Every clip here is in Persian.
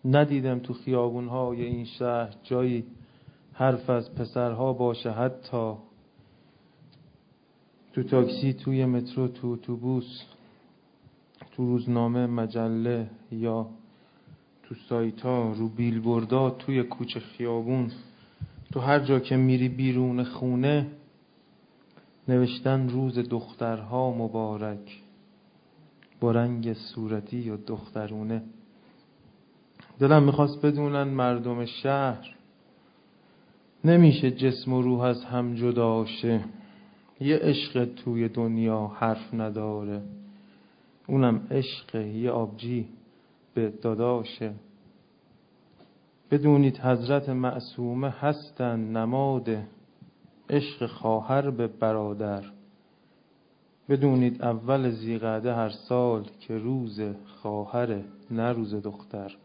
ندیدم تو خیابون‌های این شهر جایی حرف از پسرها باشه، حتی تو تاکسی، توی مترو، تو اتوبوس، تو روزنامه، مجله یا تو سایتا، رو بیلبوردا، توی کوچه خیابون، تو هر جا که میری بیرون خونه نوشتن روز دخترها مبارک با رنگ صورتی یا دخترونه. دلم میخواست بدونن مردم شهر نمیشه جسم و روح از هم جدا شه. یه عشق توی دنیا حرف نداره، اونم عشق یه آبجی به داداشه. بدونید حضرت معصومه هستن نماد عشق خواهر به برادر. بدونید اول ذیقعده هر سال که روز خواهر نه روز دختر.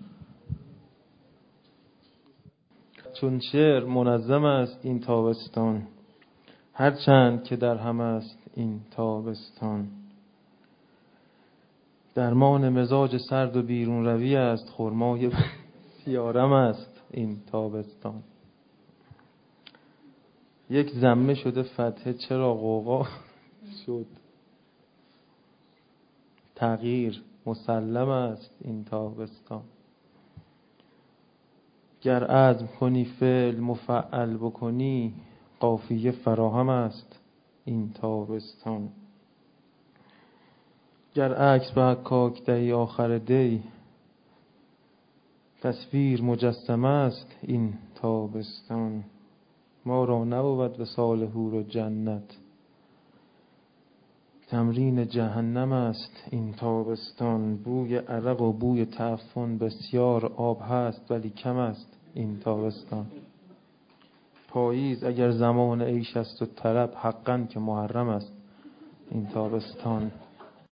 چون شعر منظم است این تابستان، هرچند که در هم است این تابستان. درمان مزاج سرد و بیرون روی است، خرمای سیارم است این تابستان. یک ضمه شده فتحه چرا غوغا شد، تغییر مسلم است این تابستان. گر عزم کنی فعل مفعل بکنی، قافیه فراهم است این تابستان. گر عکس به حکاک دهی آخر دی، تصویر مجسمه است این تابستان. ما را نبود وصال حور و جنت، تمرین جهنم است این تابستان. بوی عرق و بوی تعفن بسیار، آب هست ولی کم است این تابستان. پاییز اگر زمان عیش است و طرب، حقاً که محرم است این تابستان.